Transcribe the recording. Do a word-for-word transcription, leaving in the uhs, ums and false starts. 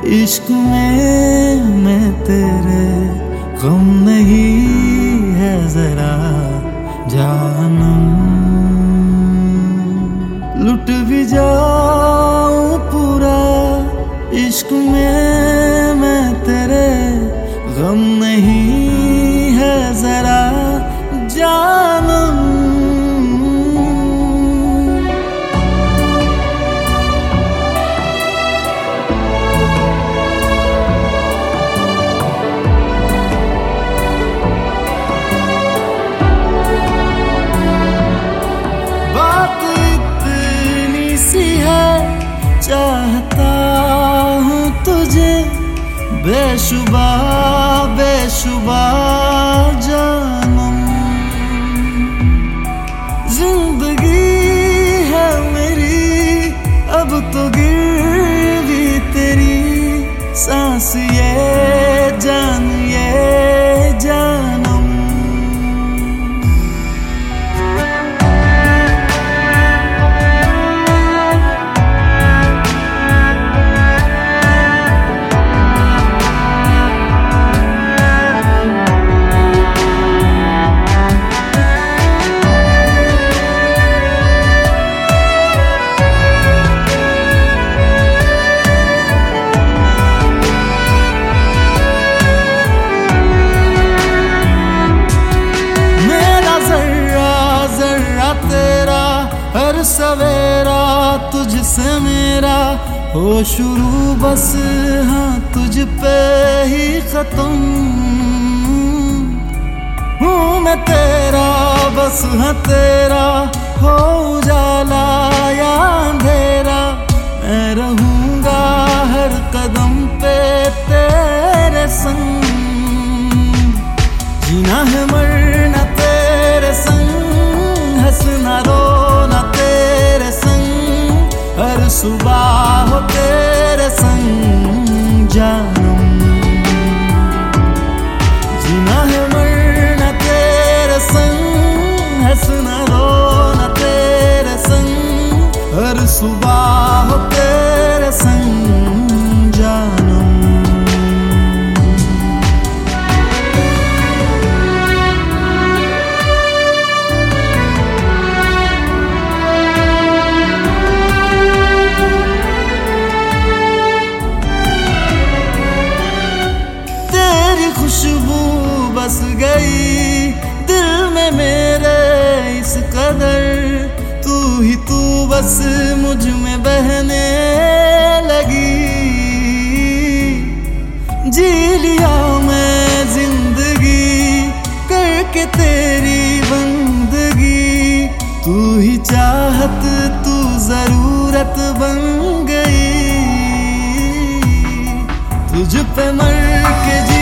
इश्क में मैं तेरे गम नहीं है जरा जानम। लुट भी जाऊं पूरा इश्क में मैं तेरे गम नहीं है जरा जानम। चाहता हूँ तुझे बेशुबा बेशुबा जानम। जिंदगी है मेरी अब तो गिरवी तेरी सांस ये जान ये जानम। हर सवेरा तुझसे मेरा हो शुरू बस हाँ तुझ पे ही खत्म। हूँ मैं तेरा बस हाँ तेरा हो उजाला या अंधेरा। मैं रहूँगा हर कदम पे तेरे संग। जीना है मरना तेरे संग हंसना रोना तेरे संग हर सुबह हो तेरे संग जानम। जीना है मरना तेरे संग हंसना रोना तेरे संग हर सुबह हो तेरे संग जानम। खुशबू बस गई दिल में मेरे इस कदर। तू ही तू बस मुझ में बहने लगी। जी लिया मैं जिंदगी करके तेरी बंदगी। तू ही चाहत तू जरूरत बन गई। तुझ पे मर के जी